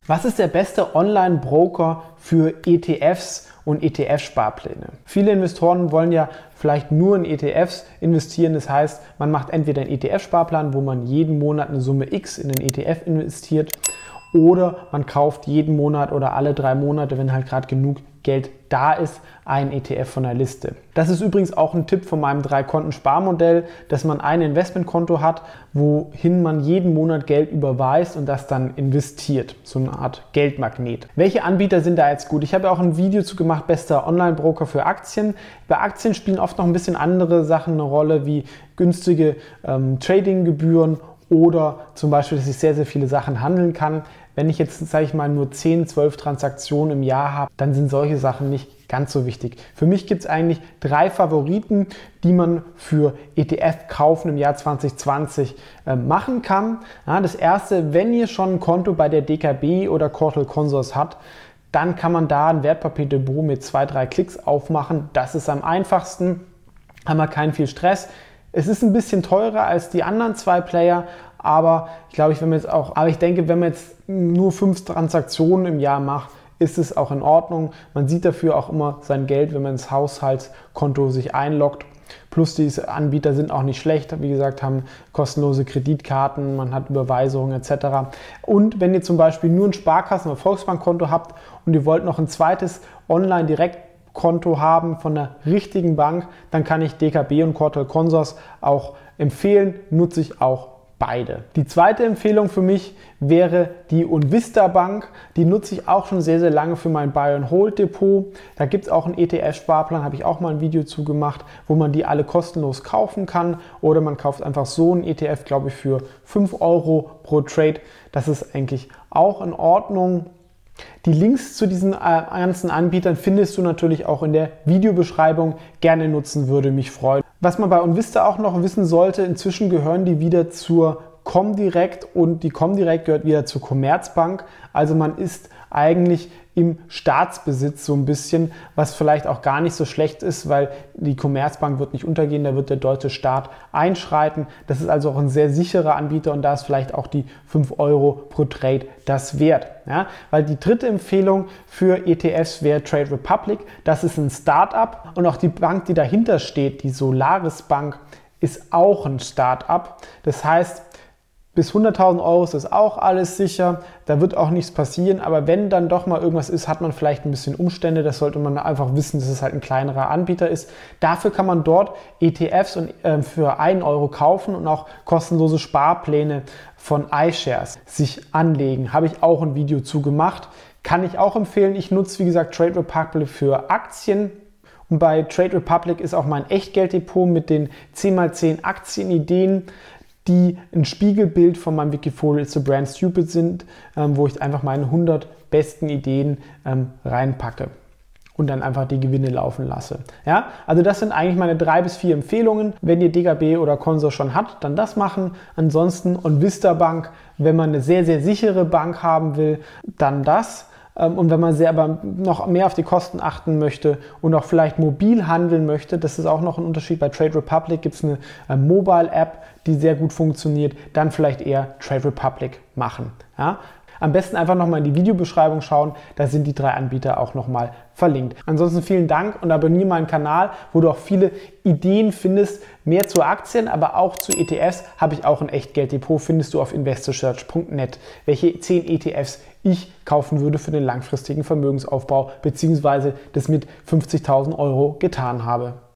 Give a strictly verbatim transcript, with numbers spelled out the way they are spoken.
Was ist der beste Online-Broker für E T Fs und E T F-Sparpläne? Viele Investoren wollen ja vielleicht nur in E T Fs investieren. Das heißt, man macht entweder einen E T F-Sparplan, wo man jeden Monat eine Summe X in den E T F investiert, oder man kauft jeden Monat oder alle drei Monate, wenn halt gerade genug Geld da ist, ein E T F von der Liste. Das ist übrigens auch ein Tipp von meinem Drei-Konten-Sparmodell, dass man ein Investmentkonto hat, wohin man jeden Monat Geld überweist und das dann investiert. So eine Art Geldmagnet. Welche Anbieter sind da jetzt gut? Ich habe ja auch ein Video zu gemacht, bester Online-Broker für Aktien. Bei Aktien spielen oft noch ein bisschen andere Sachen eine Rolle, wie günstige ähm, Tradinggebühren oder zum Beispiel, dass ich sehr, sehr viele Sachen handeln kann. Wenn ich jetzt, sage ich mal, nur zehn, zwölf Transaktionen im Jahr habe, dann sind solche Sachen nicht ganz so wichtig. Für mich gibt es eigentlich drei Favoriten, die man für E T F-Kaufen im Jahr zwanzig zwanzig äh, machen kann. Ja, das erste, wenn ihr schon ein Konto bei der D K B oder Courtauld Consors habt, dann kann man da ein Wertpapierdepot mit zwei, drei Klicks aufmachen. Das ist am einfachsten, haben wir keinen viel Stress. Es ist ein bisschen teurer als die anderen zwei Player, aber ich glaube, ich, wenn man jetzt auch, aber ich denke, wenn man jetzt nur fünf Transaktionen im Jahr macht, ist es auch in Ordnung. Man sieht dafür auch immer sein Geld, wenn man ins Haushaltskonto sich einloggt. Plus diese Anbieter sind auch nicht schlecht, wie gesagt, haben kostenlose Kreditkarten, man hat Überweisungen et cetera. Und wenn ihr zum Beispiel nur ein Sparkassen- oder Volksbankkonto habt und ihr wollt noch ein zweites Online-Direkt Konto haben von der richtigen Bank, dann kann ich D K B und Courtauld Consors auch empfehlen, nutze ich auch beide. Die zweite Empfehlung für mich wäre die Unvista Bank. Die nutze ich auch schon sehr, sehr lange für mein Buy and Hold Depot. Da gibt es auch einen E T F-Sparplan, habe ich auch mal ein Video zu gemacht, wo man die alle kostenlos kaufen kann. Oder man kauft einfach so einen E T F, glaube ich, für fünf Euro pro Trade. Das ist eigentlich auch in Ordnung. Die Links zu diesen äh, ganzen Anbietern findest du natürlich auch in der Videobeschreibung. Gerne nutzen, würde mich freuen. Was man bei Unvista auch noch wissen sollte, inzwischen gehören die wieder zur Comdirect und die Comdirect gehört wieder zur Commerzbank. Also man ist eigentlich im Staatsbesitz so ein bisschen, was vielleicht auch gar nicht so schlecht ist, weil die Commerzbank wird nicht untergehen, da wird der deutsche Staat einschreiten. Das ist also auch ein sehr sicherer Anbieter und da ist vielleicht auch die fünf Euro pro Trade das wert. Ja? Weil die dritte Empfehlung für E T Fs wäre Trade Republic. Das ist ein Start-up und auch die Bank, die dahinter steht, die Solaris Bank, ist auch ein Start-up. Das heißt, bis hunderttausend Euro ist das auch alles sicher, da wird auch nichts passieren, aber wenn dann doch mal irgendwas ist, hat man vielleicht ein bisschen Umstände, das sollte man einfach wissen, dass es halt ein kleinerer Anbieter ist. Dafür kann man dort E T Fs und, äh, für einen Euro kaufen und auch kostenlose Sparpläne von iShares sich anlegen. Habe ich auch ein Video zu gemacht, kann ich auch empfehlen. Ich nutze, wie gesagt, Trade Republic für Aktien. Und bei Trade Republic ist auch mein Echtgelddepot mit den zehn mal zehn Aktienideen, die ein Spiegelbild von meinem Wikifolio It's a Brand Stupid sind, ähm, wo ich einfach meine hundert besten Ideen ähm, reinpacke und dann einfach die Gewinne laufen lasse. Ja, also das sind eigentlich meine drei bis vier Empfehlungen. Wenn ihr D K B oder Consors schon habt, dann das machen. Ansonsten Unvista Bank, wenn man eine sehr, sehr sichere Bank haben will, dann das. Und wenn man sehr aber noch mehr auf die Kosten achten möchte und auch vielleicht mobil handeln möchte, das ist auch noch ein Unterschied. Bei Trade Republic gibt es eine äh, Mobile-App, die sehr gut funktioniert. Dann vielleicht eher Trade Republic machen. Ja? Am besten einfach nochmal in die Videobeschreibung schauen, da sind die drei Anbieter auch nochmal verlinkt. Ansonsten vielen Dank und abonniere meinen Kanal, wo du auch viele Ideen findest, mehr zu Aktien, aber auch zu E T Fs habe ich auch ein Echtgelddepot, findest du auf investorsearch punkt net, welche zehn E T Fs ich kaufen würde für den langfristigen Vermögensaufbau, beziehungsweise das mit fünfzigtausend Euro getan habe.